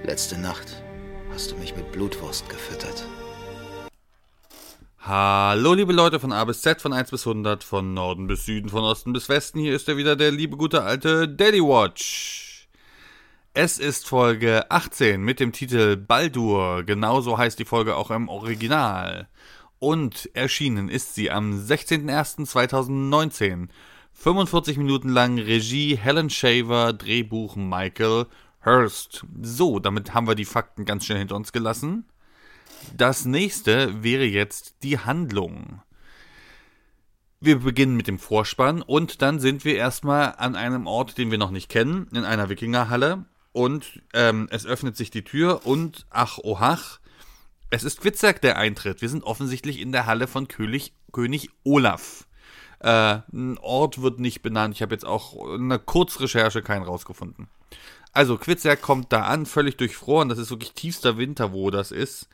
Letzte Nacht hast du mich mit Blutwurst gefüttert. Hallo liebe Leute von A bis Z, von 1 bis 100, von Norden bis Süden, von Osten bis Westen. Hier ist wieder der liebe gute alte Daily Watch. Es ist Folge 18 mit dem Titel Baldur. Genauso heißt die Folge auch im Original. Und erschienen ist sie am 16.01.2019. 45 Minuten lang, Regie Helen Shaver, Drehbuch Michael Hurst. So, damit haben wir die Fakten ganz schnell hinter uns gelassen. Das nächste wäre jetzt die Handlung. Wir beginnen mit dem Vorspann und dann sind wir erstmal an einem Ort, den wir noch nicht kennen, in einer Wikingerhalle. Und es öffnet sich die Tür und ach, oh ach, es ist Kvitzek, der eintritt. Wir sind offensichtlich in der Halle von König Olaf. Ein Ort wird nicht benannt. Ich habe jetzt auch in einer Kurzrecherche keinen rausgefunden. Also Kvitzek kommt da an, völlig durchfroren. Das ist wirklich tiefster Winter, wo das ist.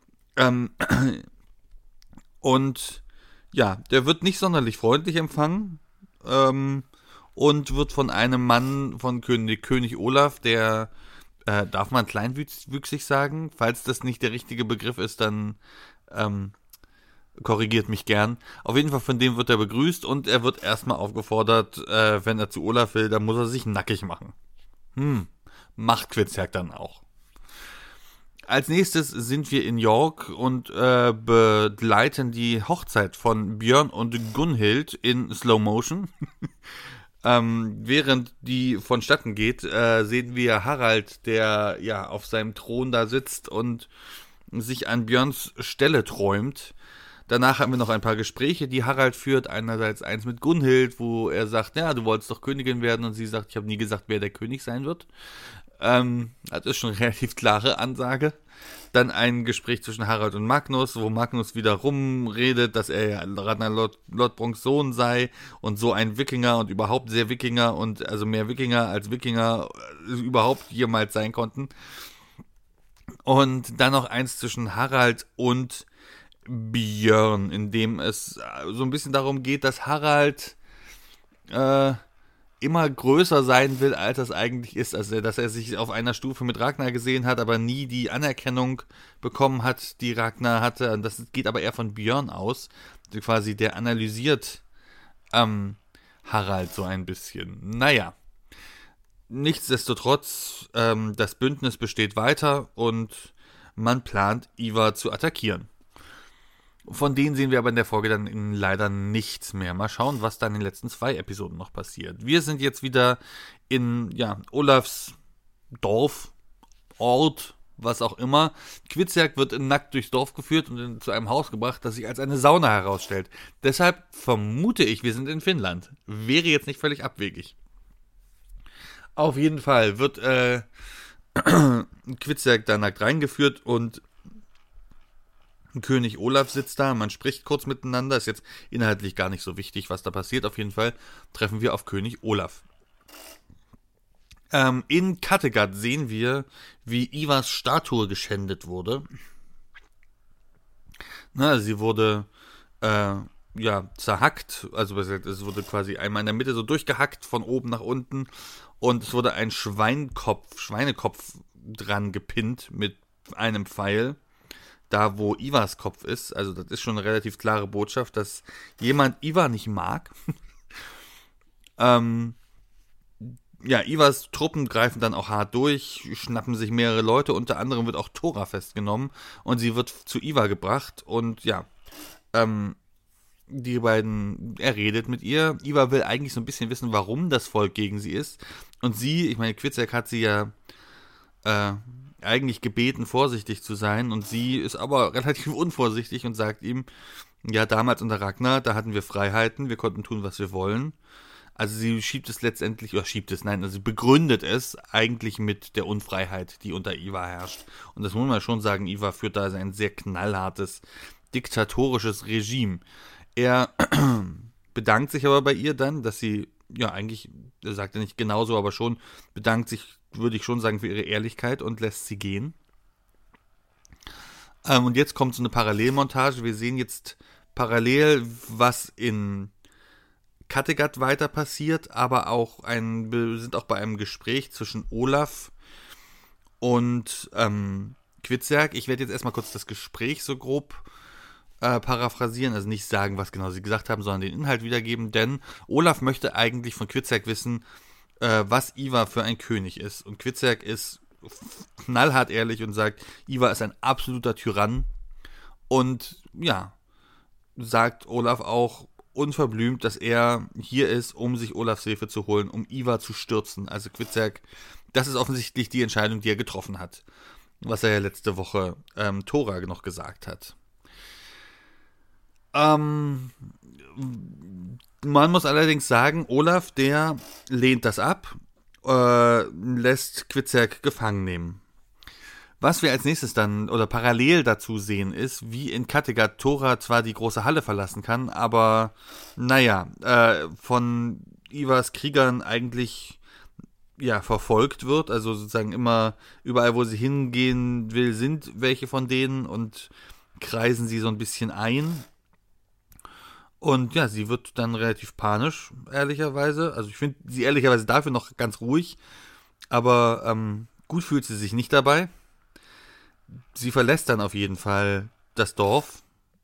Und ja, der wird nicht sonderlich freundlich empfangen. Und wird von einem Mann von König Olaf, der, darf man kleinwüchsig sagen? Falls das nicht der richtige Begriff ist, dann korrigiert mich gern. Auf jeden Fall von dem wird er begrüßt und er wird erstmal aufgefordert, wenn er zu Olaf will, dann muss er sich nackig machen. Macht Kvitzek dann auch. Als nächstes sind wir in York und begleiten die Hochzeit von Björn und Gunhild in Slow Motion. Während die vonstatten geht, sehen wir Harald, der ja auf seinem Thron da sitzt und sich an Björns Stelle träumt. Danach haben wir noch ein paar Gespräche, die Harald führt. Einerseits eins mit Gunhild, wo er sagt, ja, du wolltest doch Königin werden. Und sie sagt, ich habe nie gesagt, wer der König sein wird. Das ist schon eine relativ klare Ansage. Dann ein Gespräch zwischen Harald und Magnus, wo Magnus wieder rumredet, dass er ja Ragnar Lodbroks Sohn sei und so ein Wikinger und überhaupt sehr Wikinger und also mehr Wikinger als Wikinger überhaupt jemals sein konnten. Und dann noch eins zwischen Harald und Björn, in dem es so ein bisschen darum geht, dass Harald immer größer sein will, als das eigentlich ist. Also, dass er sich auf einer Stufe mit Ragnar gesehen hat, aber nie die Anerkennung bekommen hat, die Ragnar hatte. Und das geht aber eher von Björn aus. Quasi, der analysiert Harald so ein bisschen. Naja. Nichtsdestotrotz, das Bündnis besteht weiter und man plant, Ivar zu attackieren. Von denen sehen wir aber in der Folge dann leider nichts mehr. Mal schauen, was dann in den letzten 2 Episoden noch passiert. Wir sind jetzt wieder in Olafs Dorf, Ort, was auch immer. Kvitzek wird nackt durchs Dorf geführt und zu einem Haus gebracht, das sich als eine Sauna herausstellt. Deshalb vermute ich, wir sind in Finnland. Wäre jetzt nicht völlig abwegig. Auf jeden Fall wird Kvitzek da nackt reingeführt und König Olaf sitzt da, man spricht kurz miteinander, ist jetzt inhaltlich gar nicht so wichtig, was da passiert. Auf jeden Fall treffen wir auf König Olaf. In Kattegat sehen wir, wie Ivars Statue geschändet wurde. Sie wurde zerhackt, also es wurde quasi einmal in der Mitte so durchgehackt, von oben nach unten, und es wurde ein Schweinekopf dran gepinnt mit einem Pfeil. Da, wo Ivars Kopf ist, also das ist schon eine relativ klare Botschaft, dass jemand Ivar nicht mag. Ivars Truppen greifen dann auch hart durch, schnappen sich mehrere Leute, unter anderem wird auch Thora festgenommen und sie wird zu Ivar gebracht und die beiden, er redet mit ihr. Ivar will eigentlich so ein bisschen wissen, warum das Volk gegen sie ist und sie, ich meine, Kvitzek hat sie ja eigentlich gebeten, vorsichtig zu sein, und sie ist aber relativ unvorsichtig und sagt ihm, ja, damals unter Ragnar, da hatten wir Freiheiten, wir konnten tun, was wir wollen. Also sie sie begründet es eigentlich mit der Unfreiheit, die unter Ivar herrscht. Und das muss man schon sagen, Ivar führt da ein sehr knallhartes, diktatorisches Regime. Er bedankt sich aber bei ihr dann, dass sie, eigentlich, er sagt ja nicht genauso, aber schon, bedankt sich, würde ich schon sagen, für ihre Ehrlichkeit und lässt sie gehen. Und jetzt kommt so eine Parallelmontage. Wir sehen jetzt parallel, was in Kattegat weiter passiert, aber auch sind auch bei einem Gespräch zwischen Olaf Und Kvitserk, ich werde jetzt erstmal kurz das Gespräch so grob paraphrasieren, also nicht sagen, was genau sie gesagt haben, sondern den Inhalt wiedergeben, denn Olaf möchte eigentlich von Kvitserk wissen, was Ivar für ein König ist. Und Kvitserk ist knallhart ehrlich und sagt, Ivar ist ein absoluter Tyrann. Und ja, sagt Olaf auch unverblümt, dass er hier ist, um sich Olafs Hilfe zu holen, um Ivar zu stürzen. Also Kvitserk, das ist offensichtlich die Entscheidung, die er getroffen hat. Was er ja letzte Woche Thora noch gesagt hat. Man muss allerdings sagen, Olaf, der lehnt das ab, lässt Kvitserk gefangen nehmen. Was wir als nächstes dann oder parallel dazu sehen, ist, wie in Kattegat Thora zwar die große Halle verlassen kann, aber naja, von Ivars Kriegern eigentlich ja verfolgt wird, also sozusagen immer überall, wo sie hingehen will, sind welche von denen und kreisen sie so ein bisschen ein. Und ja, sie wird dann relativ panisch, ehrlicherweise. Also ich finde sie ehrlicherweise dafür noch ganz ruhig, aber gut fühlt sie sich nicht dabei. Sie verlässt dann auf jeden Fall das Dorf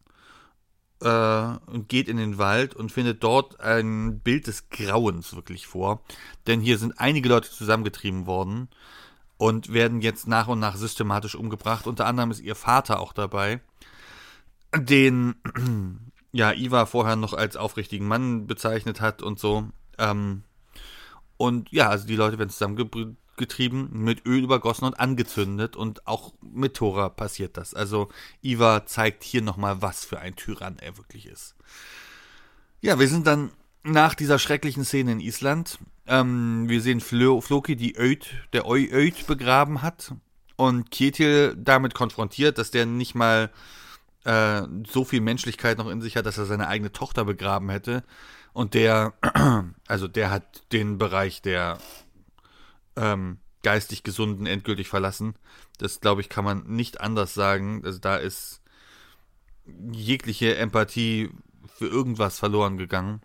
und geht in den Wald und findet dort ein Bild des Grauens wirklich vor. Denn hier sind einige Leute zusammengetrieben worden und werden jetzt nach und nach systematisch umgebracht. Unter anderem ist ihr Vater auch dabei, den ja Ivar vorher noch als aufrichtigen Mann bezeichnet hat und so. Und ja, also die Leute werden zusammengetrieben, mit Öl übergossen und angezündet und auch mit Thora passiert das. Also Ivar zeigt hier nochmal, was für ein Tyrann er wirklich ist. Ja, wir sind dann nach dieser schrecklichen Szene in Island. Wir sehen Floki, die der Öd begraben hat und Kjetil damit konfrontiert, dass der nicht mal so viel Menschlichkeit noch in sich hat, dass er seine eigene Tochter begraben hätte. Und der hat den Bereich der geistig Gesunden endgültig verlassen. Das, glaube ich, kann man nicht anders sagen. Also da ist jegliche Empathie für irgendwas verloren gegangen.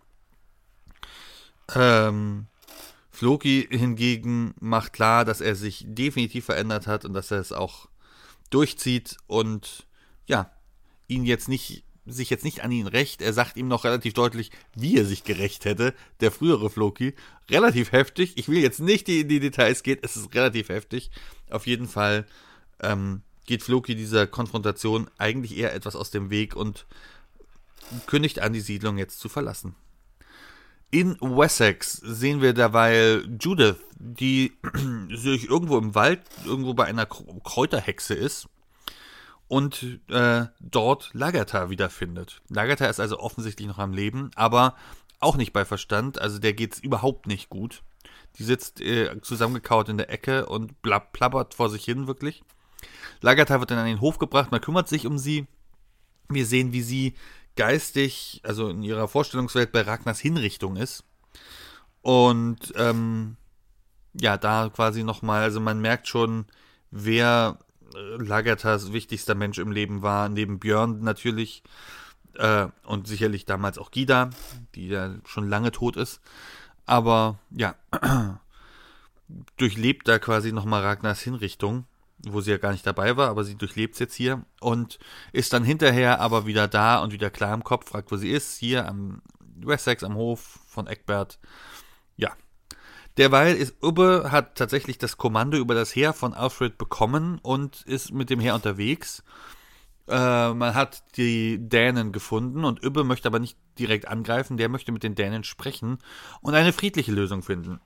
Floki hingegen macht klar, dass er sich definitiv verändert hat und dass er es auch durchzieht und ja, sich jetzt nicht an ihn rächt. Er sagt ihm noch relativ deutlich, wie er sich gerächt hätte, der frühere Floki. Relativ heftig. Ich will jetzt nicht in die Details gehen, es ist relativ heftig. Auf jeden Fall geht Floki dieser Konfrontation eigentlich eher etwas aus dem Weg und kündigt an, die Siedlung jetzt zu verlassen. In Wessex sehen wir derweil Judith, die sich irgendwo im Wald, irgendwo bei einer Kräuterhexe ist und dort Lagertha wiederfindet. Lagertha ist also offensichtlich noch am Leben, aber auch nicht bei Verstand, also der geht's überhaupt nicht gut. Die sitzt zusammengekauert in der Ecke und plappert vor sich hin wirklich. Lagertha wird dann an den Hof gebracht, man kümmert sich um sie. Wir sehen, wie sie geistig, also in ihrer Vorstellungswelt bei Ragnars Hinrichtung ist. Und ja, da quasi nochmal, also man merkt schon, wer Lagerthas wichtigster Mensch im Leben war, neben Björn natürlich und sicherlich damals auch Gyda, die ja schon lange tot ist. Aber ja, durchlebt da quasi nochmal Ragnars Hinrichtung, wo sie ja gar nicht dabei war, aber sie durchlebt es jetzt hier und ist dann hinterher aber wieder da und wieder klar im Kopf, fragt, wo sie ist, hier am Wessex, am Hof von Egbert. Ja. Derweil ist Ubbe, hat tatsächlich das Kommando über das Heer von Alfred bekommen und ist mit dem Heer unterwegs. Man hat die Dänen gefunden und Ubbe möchte aber nicht direkt angreifen, der möchte mit den Dänen sprechen und eine friedliche Lösung finden.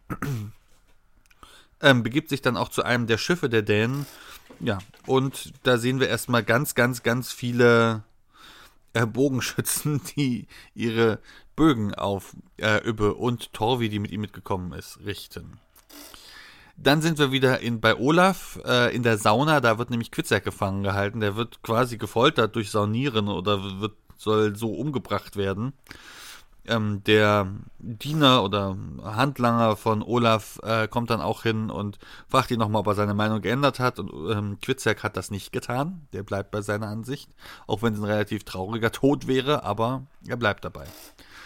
Begibt sich dann auch zu einem der Schiffe der Dänen. Ja, und da sehen wir erstmal ganz, ganz, ganz viele Bogenschützen, die ihre Bögen auf Ubbe und Torvi, die mit ihm mitgekommen ist, richten. Dann sind wir wieder bei Olaf in der Sauna, da wird nämlich Kvitserk gefangen gehalten, der wird quasi gefoltert durch Saunieren oder soll so umgebracht werden. Der Diener oder Handlanger von Olaf kommt dann auch hin und fragt ihn nochmal, ob er seine Meinung geändert hat. Und Kvitserk hat das nicht getan. Der bleibt bei seiner Ansicht. Auch wenn es ein relativ trauriger Tod wäre, aber er bleibt dabei.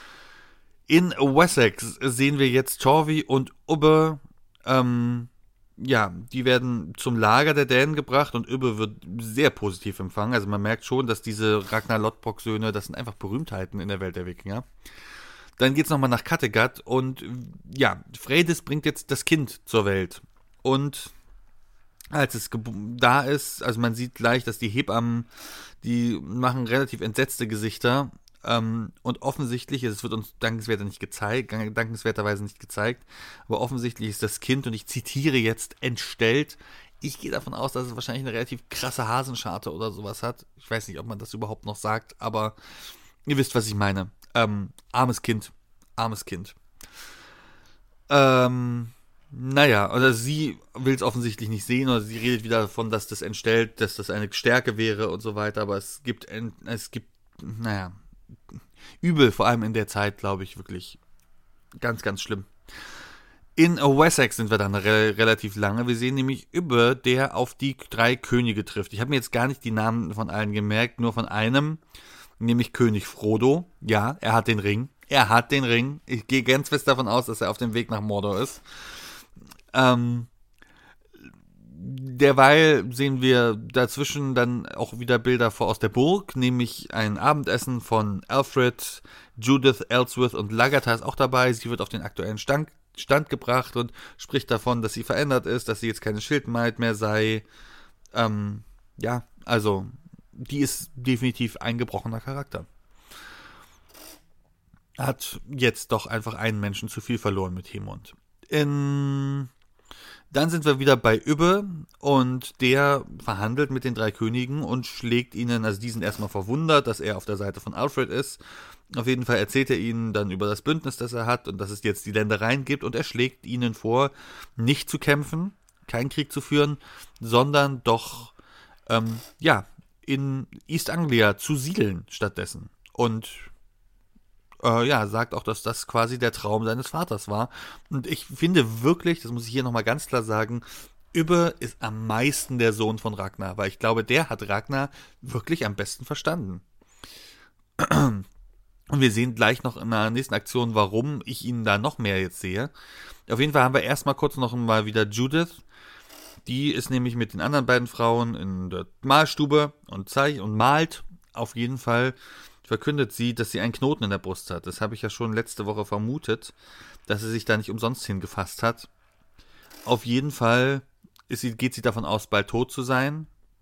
In Wessex sehen wir jetzt Torvi und Ubbe die werden zum Lager der Dänen gebracht und Ubbe wird sehr positiv empfangen. Also man merkt schon, dass diese Ragnar Lodbrok-Söhne, das sind einfach Berühmtheiten in der Welt der Wikinger. Dann geht's nochmal nach Kattegat und Freydis bringt jetzt das Kind zur Welt. Und als es da ist, also man sieht gleich, dass die Hebammen, die machen relativ entsetzte Gesichter. Und offensichtlich, es wird uns dankenswerterweise nicht gezeigt, aber offensichtlich ist das Kind, und ich zitiere jetzt, entstellt. Ich gehe davon aus, dass es wahrscheinlich eine relativ krasse Hasenscharte oder sowas hat. Ich weiß nicht, ob man das überhaupt noch sagt, aber ihr wisst, was ich meine. Armes Kind. Oder sie will es offensichtlich nicht sehen, oder sie redet wieder davon, dass das entstellt, dass das eine Stärke wäre und so weiter, aber es gibt übel, vor allem in der Zeit, glaube ich, wirklich ganz, ganz schlimm. In Wessex sind wir dann relativ lange. Wir sehen nämlich Ubbe, der auf die 3 Könige trifft. Ich habe mir jetzt gar nicht die Namen von allen gemerkt, nur von einem, nämlich König Frodo. Ja, er hat den Ring. Ich gehe ganz fest davon aus, dass er auf dem Weg nach Mordor ist. Derweil sehen wir dazwischen dann auch wieder Bilder aus der Burg, nämlich ein Abendessen von Alfred, Judith, Ellsworth und Lagertha ist auch dabei. Sie wird auf den aktuellen Stand gebracht und spricht davon, dass sie verändert ist, dass sie jetzt keine Schildmaid mehr sei. Also die ist definitiv ein gebrochener Charakter. Hat jetzt doch einfach einen Menschen zu viel verloren mit Hemund. Dann sind wir wieder bei Ubbe und der verhandelt mit den 3 Königen und schlägt ihnen, also die sind erstmal verwundert, dass er auf der Seite von Alfred ist. Auf jeden Fall erzählt er ihnen dann über das Bündnis, das er hat und dass es jetzt die Ländereien gibt, und er schlägt ihnen vor, nicht zu kämpfen, keinen Krieg zu führen, sondern doch, in East Anglia zu siedeln stattdessen. Und sagt auch, dass das quasi der Traum seines Vaters war. Und ich finde wirklich, das muss ich hier nochmal ganz klar sagen, Ubbe ist am meisten der Sohn von Ragnar, weil ich glaube, der hat Ragnar wirklich am besten verstanden. Und wir sehen gleich noch in der nächsten Aktion, warum ich ihn da noch mehr jetzt sehe. Auf jeden Fall haben wir erstmal kurz noch mal wieder Judith. Die ist nämlich mit den anderen beiden Frauen in der Malstube und malt. Auf jeden Fall verkündet sie, dass sie einen Knoten in der Brust hat. Das habe ich ja schon letzte Woche vermutet, dass sie sich da nicht umsonst hingefasst hat. Auf jeden Fall geht sie davon aus, bald tot zu sein.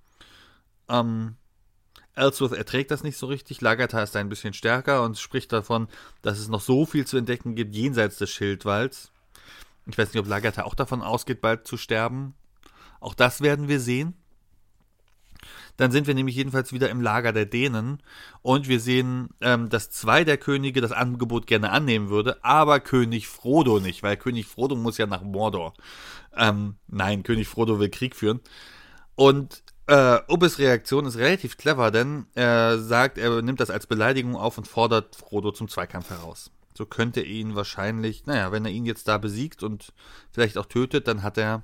Ellsworth erträgt das nicht so richtig. Lagertha ist da ein bisschen stärker und spricht davon, dass es noch so viel zu entdecken gibt jenseits des Schildwalds. Ich weiß nicht, ob Lagertha auch davon ausgeht, bald zu sterben. Auch das werden wir sehen. Dann sind wir nämlich jedenfalls wieder im Lager der Dänen und wir sehen, dass 2 der Könige das Angebot gerne annehmen würde, aber König Frodo nicht, weil König Frodo muss ja nach Mordor. Nein, König Frodo will Krieg führen. Und Ubbes Reaktion ist relativ clever, denn er sagt, er nimmt das als Beleidigung auf und fordert Frodo zum Zweikampf heraus. So könnte er ihn wahrscheinlich, wenn er ihn jetzt da besiegt und vielleicht auch tötet, dann hätte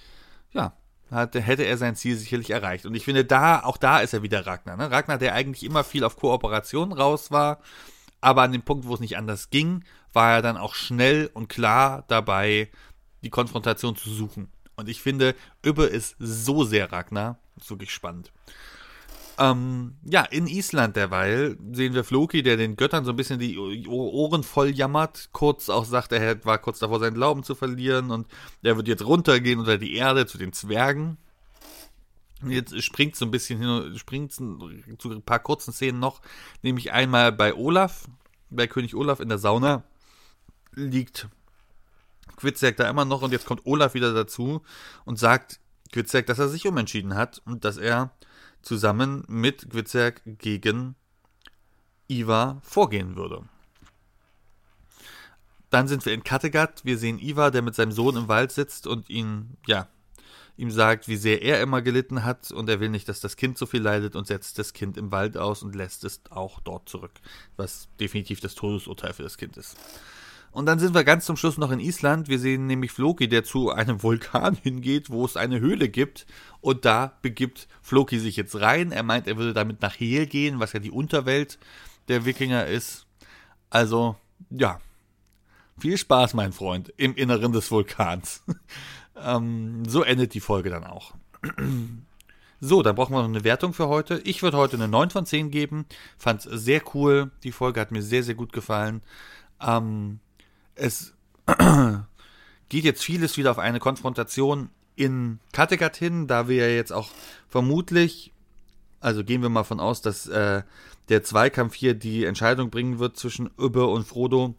er sein Ziel sicherlich erreicht. Und ich finde, auch da ist er wieder Ragnar. Ne? Ragnar, der eigentlich immer viel auf Kooperation raus war, aber an dem Punkt, wo es nicht anders ging, war er dann auch schnell und klar dabei, die Konfrontation zu suchen. Und ich finde, Ubbe ist so sehr Ragnar. Das ist wirklich spannend. In Island derweil sehen wir Floki, der den Göttern so ein bisschen die Ohren voll jammert. Kurz auch sagt, er war kurz davor, seinen Glauben zu verlieren und er wird jetzt runtergehen unter die Erde zu den Zwergen. Jetzt springt so ein bisschen hin, springt zu ein paar kurzen Szenen noch, nämlich einmal bei König Olaf in der Sauna liegt Hvitserk da immer noch und jetzt kommt Olaf wieder dazu und sagt Hvitserk, dass er sich umentschieden hat und dass er zusammen mit Hvitserk gegen Ivar vorgehen würde. Dann sind wir in Kattegat. Wir sehen Ivar, der mit seinem Sohn im Wald sitzt und ihm sagt, wie sehr er immer gelitten hat und er will nicht, dass das Kind so viel leidet und setzt das Kind im Wald aus und lässt es auch dort zurück, was definitiv das Todesurteil für das Kind ist. Und dann sind wir ganz zum Schluss noch in Island. Wir sehen nämlich Floki, der zu einem Vulkan hingeht, wo es eine Höhle gibt. Und da begibt Floki sich jetzt rein. Er meint, er würde damit nach Hel gehen, was ja die Unterwelt der Wikinger ist. Also, viel Spaß, mein Freund, im Inneren des Vulkans. So endet die Folge dann auch. So, dann brauchen wir noch eine Wertung für heute. Ich würde heute eine 9 von 10 geben. Fand es sehr cool. Die Folge hat mir sehr, sehr gut gefallen. Es geht jetzt vieles wieder auf eine Konfrontation in Kattegat hin, da wir ja jetzt auch vermutlich, also gehen wir mal von aus, dass der Zweikampf hier die Entscheidung bringen wird zwischen Ubbe und Frodo.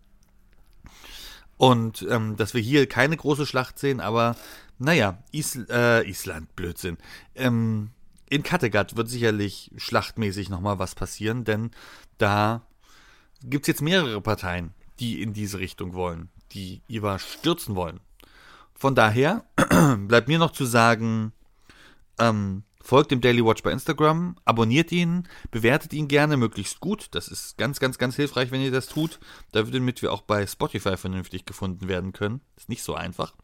Und dass wir hier keine große Schlacht sehen, aber naja, Island, Blödsinn. In Kattegat wird sicherlich schlachtmäßig nochmal was passieren, denn da gibt es jetzt mehrere Parteien, die in diese Richtung wollen, die Ivar stürzen wollen. Von daher bleibt mir noch zu sagen, folgt dem Daily Watch bei Instagram, abonniert ihn, bewertet ihn gerne möglichst gut. Das ist ganz, ganz, ganz hilfreich, wenn ihr das tut, damit wir auch bei Spotify vernünftig gefunden werden können. Ist nicht so einfach.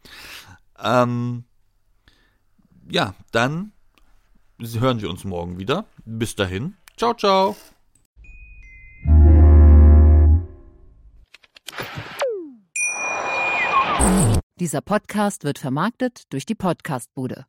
Ja, dann hören wir uns morgen wieder. Bis dahin. Ciao, ciao. Dieser Podcast wird vermarktet durch die Podcast-Bude.